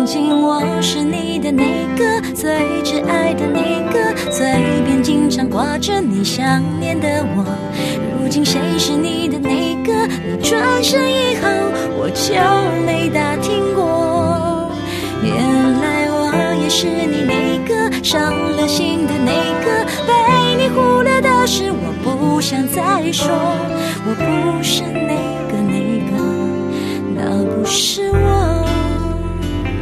信我是你的那个最挚爱的那个，嘴边经常挂着你想念的我。如今谁是你的那个？你转身以后我就没打听过。原来我也是你那个伤了心的那个，被你忽略的事我不想再说。我不是那个，那不是我。